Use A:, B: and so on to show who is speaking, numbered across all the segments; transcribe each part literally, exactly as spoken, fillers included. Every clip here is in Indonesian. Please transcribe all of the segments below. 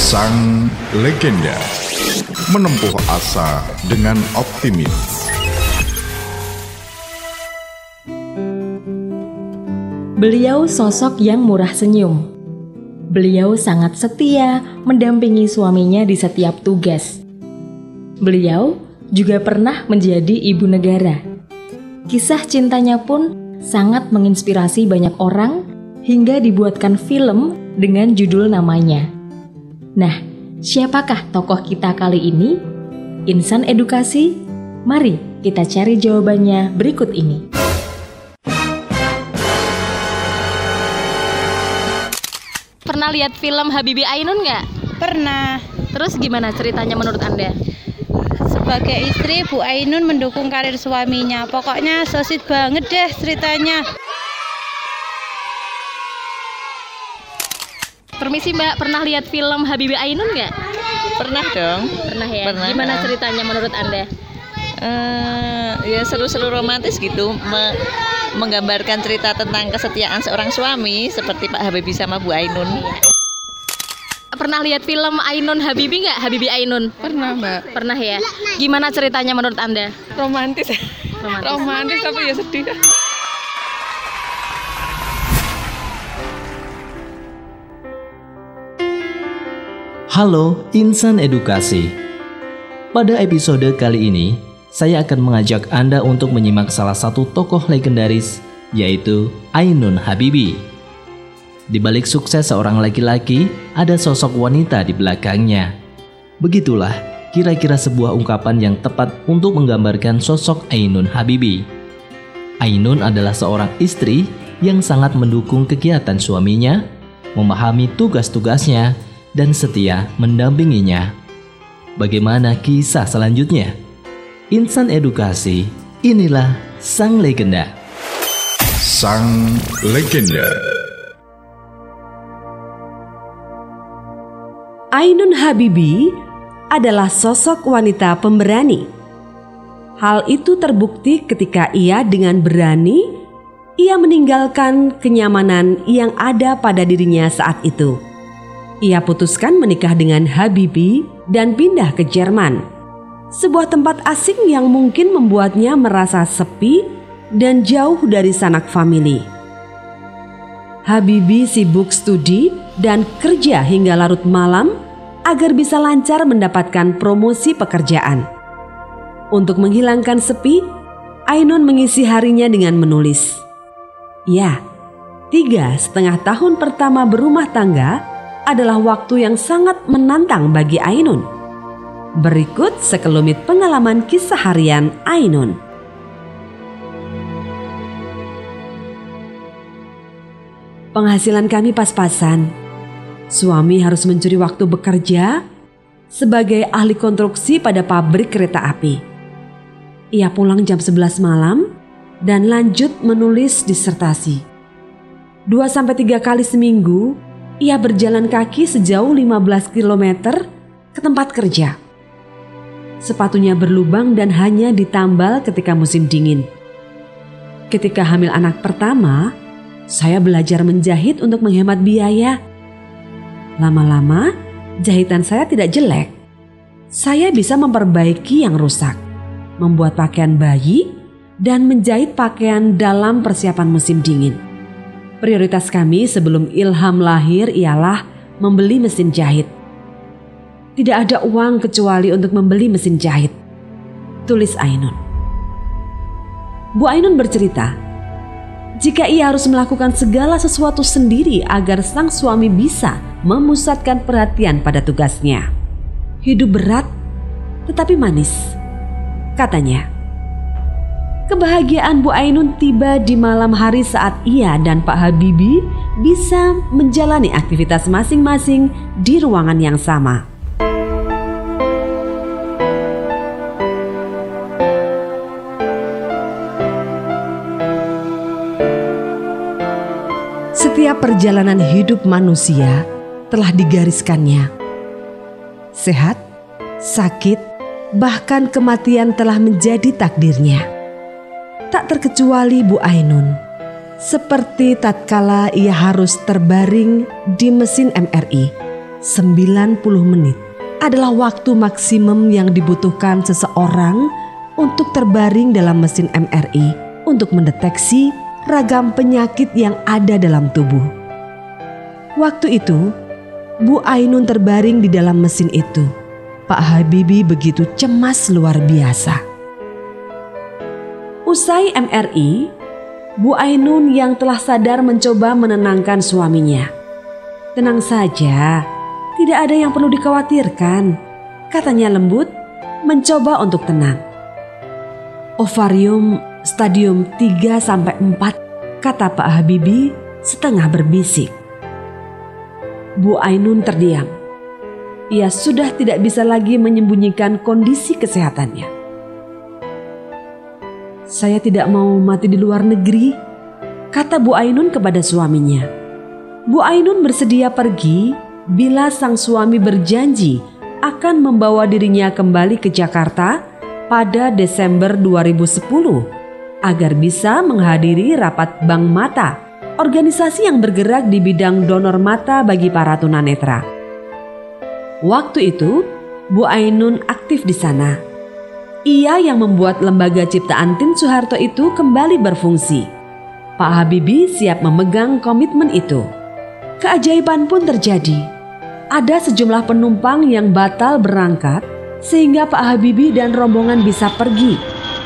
A: Sang legenda menempuh asa dengan optimis.
B: Beliau sosok yang murah senyum. Beliau sangat setia mendampingi suaminya di setiap tugas. Beliau juga pernah menjadi ibu negara. Kisah cintanya pun sangat menginspirasi banyak orang hingga dibuatkan film dengan judul namanya. Nah, siapakah tokoh kita kali ini? Insan Edukasi? Mari kita cari jawabannya berikut ini. Pernah lihat film Habibie Ainun nggak?
C: Pernah.
B: Terus gimana ceritanya menurut Anda?
C: Sebagai istri, Bu Ainun mendukung karir suaminya. Pokoknya so sweet banget deh ceritanya.
B: Permisi Mbak, pernah lihat film Habibie Ainun nggak?
D: Pernah dong.
B: Pernah ya?
D: Pernah.
B: Gimana ceritanya menurut Anda?
D: Uh, ya seru-seru romantis gitu, Me- menggambarkan cerita tentang kesetiaan seorang suami seperti Pak Habibie sama Bu Ainun.
B: Pernah lihat film Ainun Habibie nggak? Habibie Ainun?
E: Pernah Mbak.
B: Pernah ya? Gimana ceritanya menurut Anda?
E: Romantis.
B: Romantis,
E: Romantis tapi ya sedih.
F: Halo Insan Edukasi. Pada episode kali ini, saya akan mengajak Anda untuk menyimak salah satu tokoh legendaris, yaitu Ainun Habibie. Di balik sukses seorang laki-laki, ada sosok wanita di belakangnya. Begitulah kira-kira sebuah ungkapan yang tepat untuk menggambarkan sosok Ainun Habibie. Ainun adalah seorang istri yang sangat mendukung kegiatan suaminya, memahami tugas-tugasnya, dan setia mendampinginya. Bagaimana kisah selanjutnya? Insan Edukasi, inilah sang legenda.
A: Sang legenda.
G: Ainun Habibie adalah sosok wanita pemberani. Hal itu terbukti ketika ia dengan berani ia meninggalkan kenyamanan yang ada pada dirinya saat itu. Ia putuskan menikah dengan Habibie dan pindah ke Jerman, sebuah tempat asing yang mungkin membuatnya merasa sepi dan jauh dari sanak famili. Habibie sibuk studi dan kerja hingga larut malam agar bisa lancar mendapatkan promosi pekerjaan. Untuk menghilangkan sepi, Ainun mengisi harinya dengan menulis. Ya, tiga setengah tahun pertama berumah tangga adalah waktu yang sangat menantang bagi Ainun. Berikut sekelumit pengalaman kisah harian Ainun. Penghasilan kami pas-pasan. Suami harus mencuri waktu bekerja sebagai ahli konstruksi pada pabrik kereta api. Ia pulang jam sebelas malam dan lanjut menulis disertasi. Dua sampai tiga kali seminggu, ia berjalan kaki sejauh lima belas kilometer ke tempat kerja. Sepatunya berlubang dan hanya ditambal ketika musim dingin. Ketika hamil anak pertama, saya belajar menjahit untuk menghemat biaya. Lama-lama, jahitan saya tidak jelek. Saya bisa memperbaiki yang rusak, membuat pakaian bayi, dan menjahit pakaian dalam persiapan musim dingin. Prioritas kami sebelum Ilham lahir ialah membeli mesin jahit. Tidak ada uang kecuali untuk membeli mesin jahit, tulis Ainun. Bu Ainun bercerita, jika ia harus melakukan segala sesuatu sendiri agar sang suami bisa memusatkan perhatian pada tugasnya. Hidup berat tetapi manis, katanya. Kebahagiaan Bu Ainun tiba di malam hari saat ia dan Pak Habibie bisa menjalani aktivitas masing-masing di ruangan yang sama. Setiap perjalanan hidup manusia telah digariskannya. Sehat, sakit, bahkan kematian telah menjadi takdirnya. Tak terkecuali Bu Ainun, seperti tatkala ia harus terbaring di mesin M R I sembilan puluh menit adalah waktu maksimum yang dibutuhkan seseorang untuk terbaring dalam mesin M R I untuk mendeteksi ragam penyakit yang ada dalam tubuh. Waktu itu, Bu Ainun terbaring di dalam mesin itu. Pak Habibie begitu cemas luar biasa. Usai M R I, Bu Ainun yang telah sadar mencoba menenangkan suaminya. "Tenang saja, tidak ada yang perlu dikhawatirkan," katanya lembut, mencoba untuk tenang. "Ovarium stadium tiga sampai empat," kata Pak Habibie setengah berbisik. Bu Ainun terdiam. Ia sudah tidak bisa lagi menyembunyikan kondisi kesehatannya. "Saya tidak mau mati di luar negeri," kata Bu Ainun kepada suaminya. Bu Ainun bersedia pergi bila sang suami berjanji akan membawa dirinya kembali ke Jakarta pada Desember dua ribu sepuluh agar bisa menghadiri rapat Bank Mata, organisasi yang bergerak di bidang donor mata bagi para tunanetra. Waktu itu, Bu Ainun aktif di sana. Ia yang membuat lembaga ciptaan Tien Soeharto itu kembali berfungsi. Pak Habibie siap memegang komitmen itu. Keajaiban pun terjadi. Ada sejumlah penumpang yang batal berangkat sehingga Pak Habibie dan rombongan bisa pergi.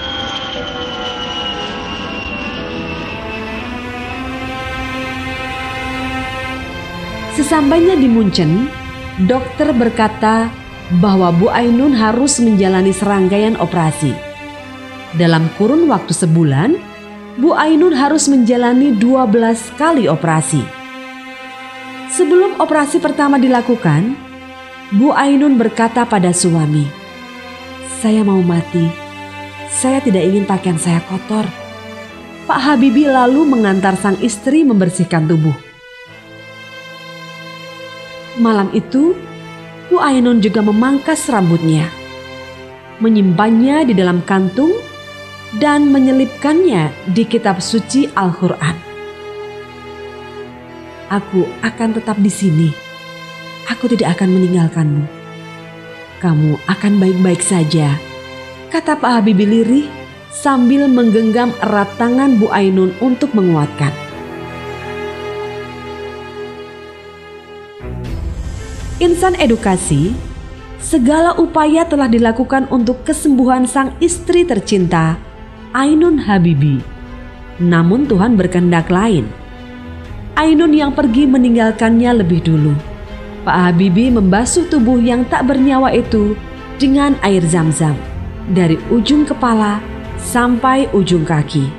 G: Sesampainya di Munchen, dokter berkata bahwa Bu Ainun harus menjalani serangkaian operasi. Dalam kurun waktu sebulan, Bu Ainun harus menjalani dua belas kali operasi. Sebelum operasi pertama dilakukan, Bu Ainun berkata pada suami, "Saya mau mati. Saya tidak ingin pakaian saya kotor." Pak Habibie lalu mengantar sang istri membersihkan tubuh. Malam itu, Bu Ainun juga memangkas rambutnya, menyimpannya di dalam kantung, dan menyelipkannya di kitab suci Al-Quran. "Aku akan tetap di sini. Aku tidak akan meninggalkanmu. Kamu akan baik-baik saja," kata Pak Habibie lirih sambil menggenggam erat tangan Bu Ainun untuk menguatkan. Insan edukasi, segala upaya telah dilakukan untuk kesembuhan sang istri tercinta, Ainun Habibie. Namun Tuhan berkehendak lain. Ainun yang pergi meninggalkannya lebih dulu. Pak Habibie membasuh tubuh yang tak bernyawa itu dengan air zam-zam dari ujung kepala sampai ujung kaki.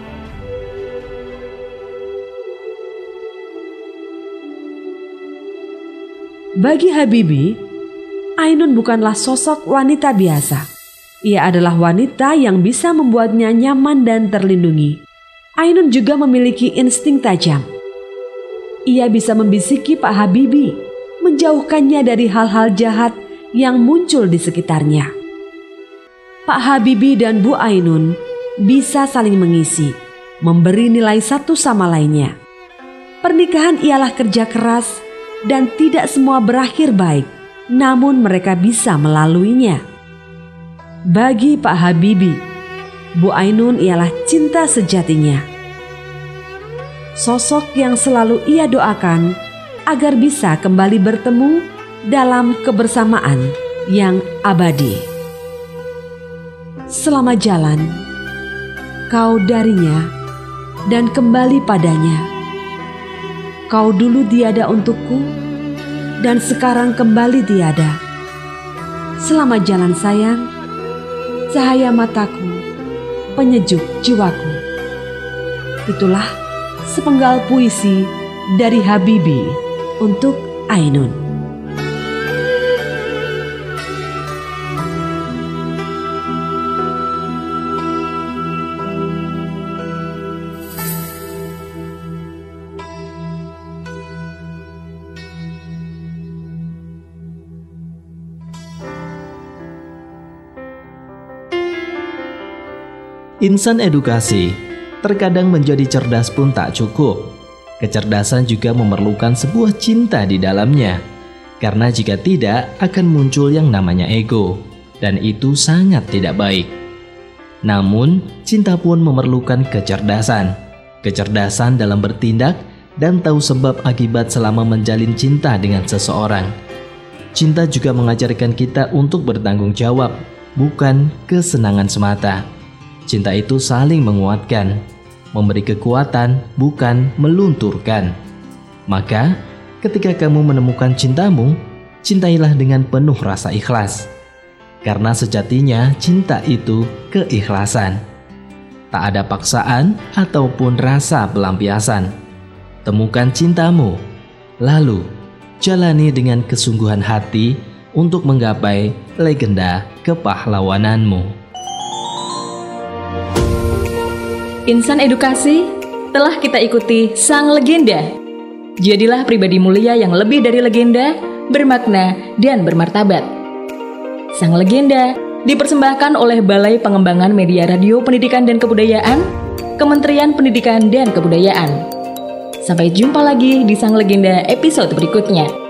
G: Bagi Habibie, Ainun bukanlah sosok wanita biasa. Ia adalah wanita yang bisa membuatnya nyaman dan terlindungi. Ainun juga memiliki insting tajam. Ia bisa membisiki Pak Habibie, menjauhkannya dari hal-hal jahat yang muncul di sekitarnya. Pak Habibie dan Bu Ainun bisa saling mengisi, memberi nilai satu sama lainnya. Pernikahan ialah kerja keras dan tidak semua berakhir baik, namun mereka bisa melaluinya. Bagi Pak Habibie, Bu Ainun ialah cinta sejatinya. Sosok yang selalu ia doakan agar bisa kembali bertemu dalam kebersamaan yang abadi. Selama jalan, kau darinya dan kembali padanya. Kau dulu tiada untukku, dan sekarang kembali tiada. Selama jalan sayang, cahaya mataku, penyejuk jiwaku. Itulah sepenggal puisi dari Habibie untuk Ainun.
F: Insan edukasi terkadang menjadi cerdas pun tak cukup. Kecerdasan juga memerlukan sebuah cinta di dalamnya. Karena jika tidak, akan muncul yang namanya ego, dan itu sangat tidak baik. Namun, cinta pun memerlukan kecerdasan. Kecerdasan dalam bertindak dan tahu sebab akibat selama menjalin cinta dengan seseorang. Cinta juga mengajarkan kita untuk bertanggung jawab, bukan kesenangan semata. Cinta itu saling menguatkan, memberi kekuatan, bukan melunturkan. Maka, ketika kamu menemukan cintamu, cintailah dengan penuh rasa ikhlas. Karena sejatinya cinta itu keikhlasan. Tak ada paksaan ataupun rasa pelampiasan. Temukan cintamu, lalu jalani dengan kesungguhan hati untuk menggapai legenda kepahlawananmu.
B: Insan Edukasi, telah kita ikuti sang legenda. Jadilah pribadi mulia yang lebih dari legenda, bermakna, dan bermartabat. Sang Legenda dipersembahkan oleh Balai Pengembangan Media Radio Pendidikan dan Kebudayaan, Kementerian Pendidikan dan Kebudayaan. Sampai jumpa lagi di Sang Legenda episode berikutnya.